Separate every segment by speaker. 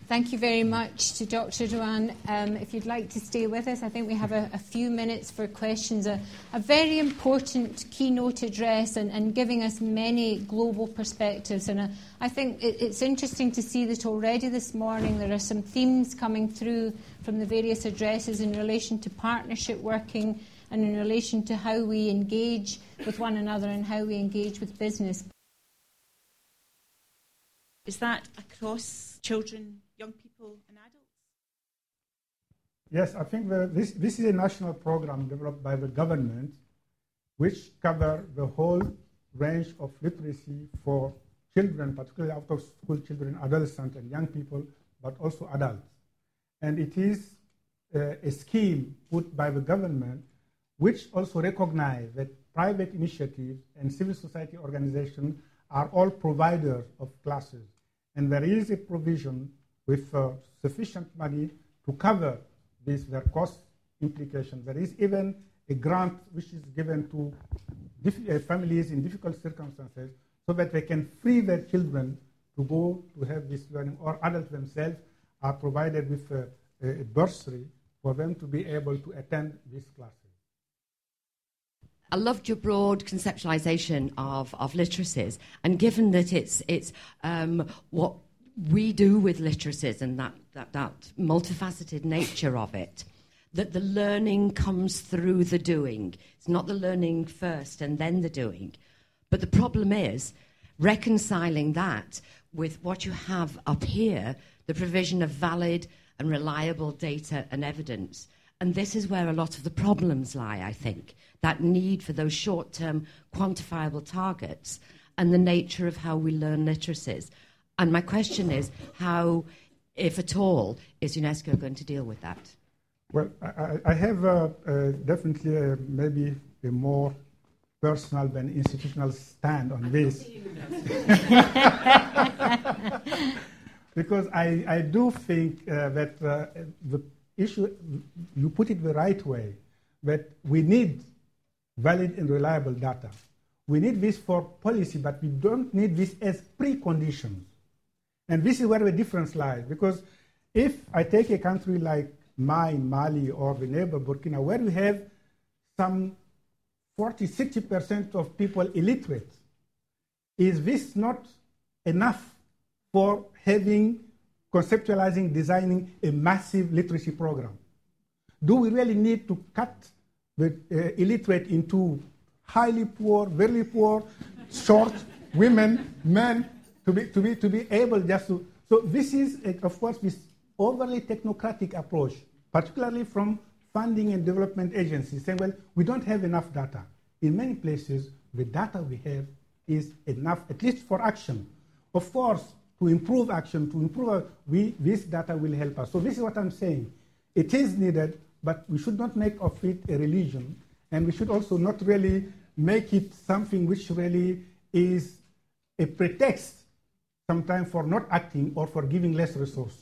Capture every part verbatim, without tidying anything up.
Speaker 1: Thank you very much to Doctor Dewan. Um, if you'd like to stay with us, I think we have a, a few minutes for questions. A, a very important keynote address and, and giving us many global perspectives. And uh, I think it, it's interesting to see that already this morning there are some themes coming through from the various addresses in relation to partnership working and in relation to how we engage with one another and how we engage with business.
Speaker 2: Is that across children, young people and adults?
Speaker 3: Yes, I think the, this, this is a national program developed by the government which covers the whole range of literacy for children, particularly out-of-school children, adolescents and young people, but also adults. And it is uh, a scheme put by the government which also recognizes that private initiatives and civil society organizations are all providers of classes. And there is a provision with uh, sufficient money to cover this, their cost implications. There is even a grant which is given to dif- uh, families in difficult circumstances so that they can free their children to go to have this learning, or adults themselves are provided with a, a bursary for them to be able to attend these classes.
Speaker 4: I loved your broad conceptualization of, of literacies, and given that it's it's um, what we do with literacies and that, that, that multifaceted nature of it, that the learning comes through the doing. It's not the learning first and then the doing. But the problem is reconciling that with what you have up here, the provision of valid and reliable data and evidence. And this is where a lot of the problems lie, I think, that need for those short-term quantifiable targets and the nature of how we learn literacies. And my question is, how, if at all, is UNESCO going to deal with that?
Speaker 3: Well, I, I have uh, uh, definitely uh, maybe a more personal than institutional stand on this. Because I, I do think uh, that uh, the issue, you put it the right way, that we need valid and reliable data. We need this for policy, but we don't need this as preconditions. And this is where the difference lies, because if I take a country like mine, Mali, or the neighbor Burkina, where we have some forty, sixty percent of people illiterate, is this not enough for having, conceptualizing, designing a massive literacy program? Do we really need to cut the uh, illiterate into highly poor, very poor, short, women, men, to be, to be, to be able just to... So this is, a, of course, this overly technocratic approach, particularly from funding and development agencies, saying, well, we don't have enough data. In many places, the data we have is enough, at least for action. Of course, to improve action, to improve, our, we, this data will help us. So this is what I'm saying. It is needed, but we should not make of it a religion, and we should also not really make it something which really is a pretext sometimes for not acting or for giving less resources.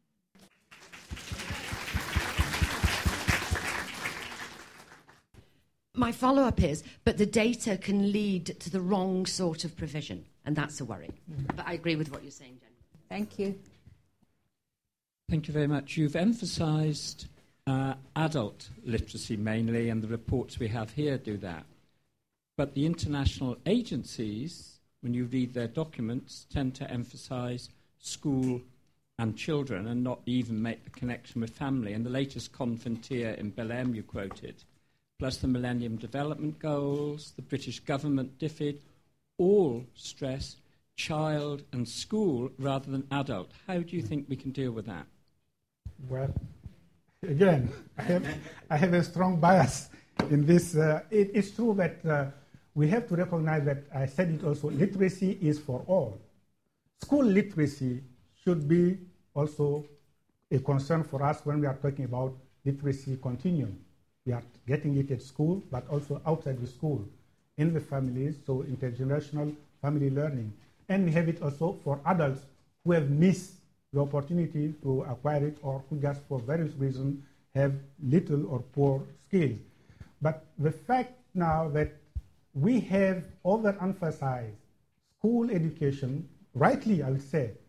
Speaker 4: My follow-up is, but the data can lead to the wrong sort of provision, and that's a worry. Mm-hmm. But I agree with what you're saying, Jen.
Speaker 1: Thank you.
Speaker 5: Thank you very much. You've emphasised uh, adult literacy mainly, and the reports we have here do that. But the international agencies, when you read their documents, tend to emphasise school and children and not even make the connection with family. And the latest Confrontier in Belém you quoted, plus the Millennium Development Goals, the British government D F I D, all stress child and school rather than adult. How do you think we can deal with that?
Speaker 3: Well, again, I have, I have a strong bias in this. Uh, it, it's true that uh, we have to recognize that, I said it also, literacy is for all. School literacy should be also a concern for us when we are talking about literacy continuum. We are getting it at school, but also outside the school, in the families, so intergenerational family learning. And we have it also for adults who have missed the opportunity to acquire it or who just for various reasons have little or poor skills. But the fact now that we have overemphasized school education, rightly I would say,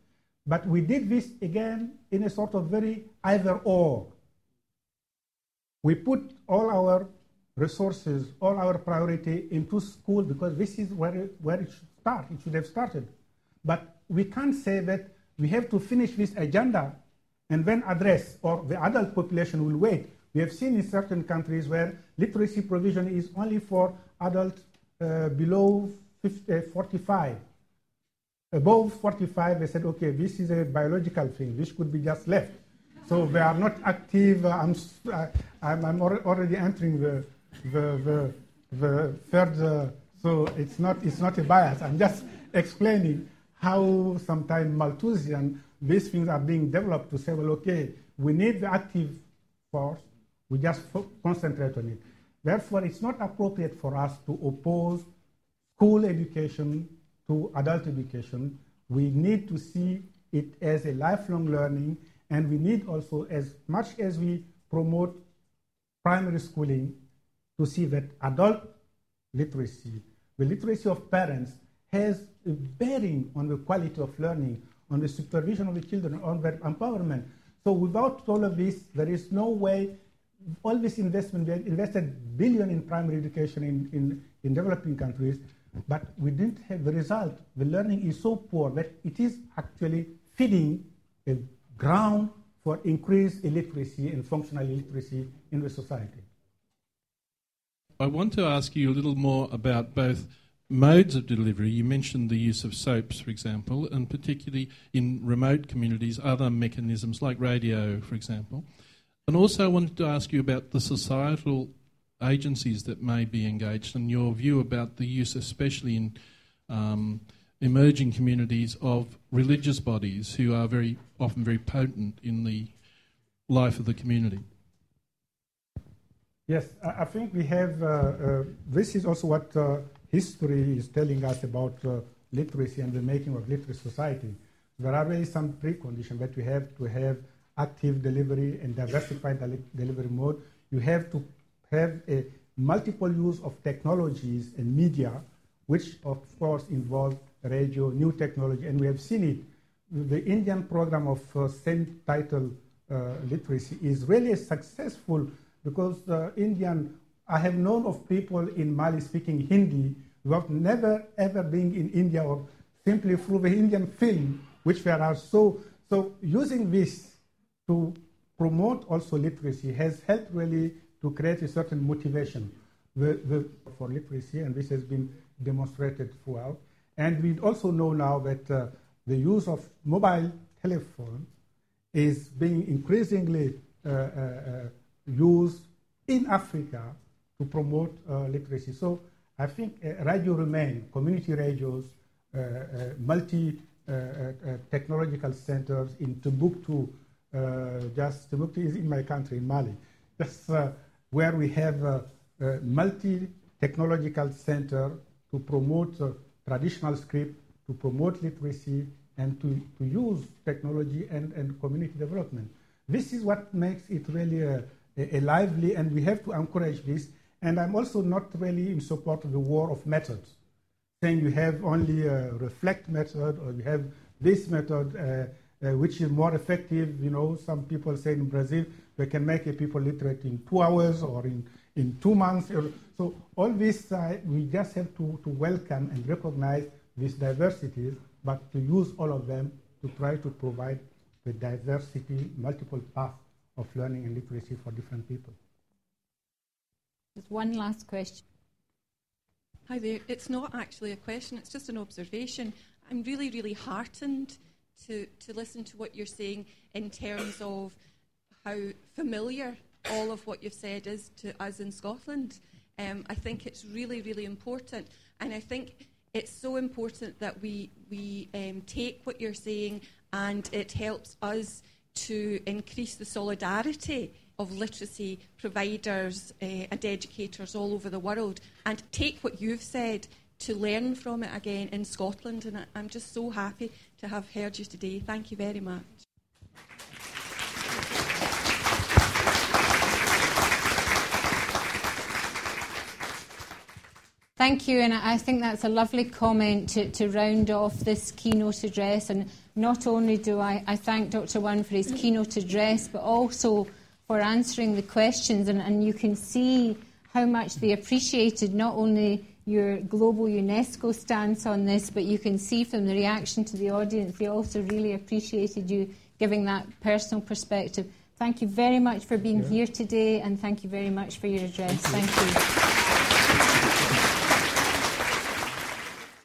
Speaker 3: But we did this again in a sort of very either or. We put all our resources, all our priority into school because this is where it, where it should start. It should have started. But we can't say that we have to finish this agenda and then address, or the adult population will wait. We have seen in certain countries where literacy provision is only for adults uh, below fifty, uh, forty-five. Above forty-five, they said, okay, this is a biological thing. This could be just left. So they are not active. Uh, I'm, uh, I'm, I'm already entering the, the, the, the third, uh, so it's not, it's not a bias. I'm just explaining how sometimes Malthusian, these things are being developed to say, well, okay, we need the active force, we just fo- concentrate on it. Therefore, it's not appropriate for us to oppose school education to adult education. We need to see it as a lifelong learning, and we need also, as much as we promote primary schooling, to see that adult literacy, the literacy of parents, has a bearing on the quality of learning, on the supervision of the children, on their empowerment. So without all of this, there is no way, all this investment, we have invested billion in primary education in, in, in developing countries, but we didn't have the result. The learning is so poor that it is actually feeding a ground for increased illiteracy and functional illiteracy in the society.
Speaker 6: I want to ask you a little more about both modes of delivery. You mentioned the use of soaps, for example, and particularly in remote communities, other mechanisms like radio, for example. And also I wanted to ask you about the societal agencies that may be engaged and your view about the use, especially in um, emerging communities, of religious bodies who are very often very potent in the life of the community.
Speaker 3: Yes, I think we have, uh, uh, this is also what uh, history is telling us about uh, literacy and the making of literate society. There are really some preconditions that we have to have active delivery and diversified deli- delivery mode. You have to have a multiple use of technologies and media, which of course involve radio, new technology, and we have seen it. The Indian program of uh, same title uh, literacy is really successful because uh, Indian, I have known of people in Mali speaking Hindi who have never ever been in India, or simply through the Indian film, which there are so, so using this to promote also literacy has helped really to create a certain motivation the, the, for literacy, and this has been demonstrated throughout. And we also know now that uh, the use of mobile telephone is being increasingly uh, uh, used in Africa to promote uh, literacy. So I think uh, radio remain, community radios, uh, uh, multi uh, uh, technological centers in Timbuktu. Uh, just Timbuktu is in my country, in Mali. That's uh, where we have a, a multi-technological center to promote uh, traditional script, to promote literacy, and to, to use technology and, and community development. This is what makes it really a, a, a lively, and we have to encourage this. And I'm also not really in support of the war of methods, saying you have only a reflect method or you have this method uh, uh, which is more effective. You know, some people say in Brazil they can make a people literate in two hours or in, in two months. So all this, uh, we just have to, to welcome and recognize these diversities, but to use all of them to try to provide the diversity, multiple paths of learning and literacy for different people.
Speaker 1: There's one last question.
Speaker 7: Hi there. It's not actually a question, it's just an observation. I'm really, really heartened to, to listen to what you're saying in terms of how familiar all of what you've said is to us in Scotland. Um, I think it's really, really important. And I think it's so important that we, we um, take what you're saying, and it helps us to increase the solidarity of literacy providers uh, and educators all over the world, and take what you've said to learn from it again in Scotland. And I, I'm just so happy to have heard you today. Thank you very much.
Speaker 1: Thank you, and I think that's a lovely comment to, to round off this keynote address. And not only do I, I thank Doctor Wan for his keynote address, but also for answering the questions, and, and you can see how much they appreciated not only your global UNESCO stance on this, but you can see from the reaction to the audience, they also really appreciated you giving that personal perspective. Thank you very much for being yeah. here today, and thank you very much for your address. Thank you. Thank you.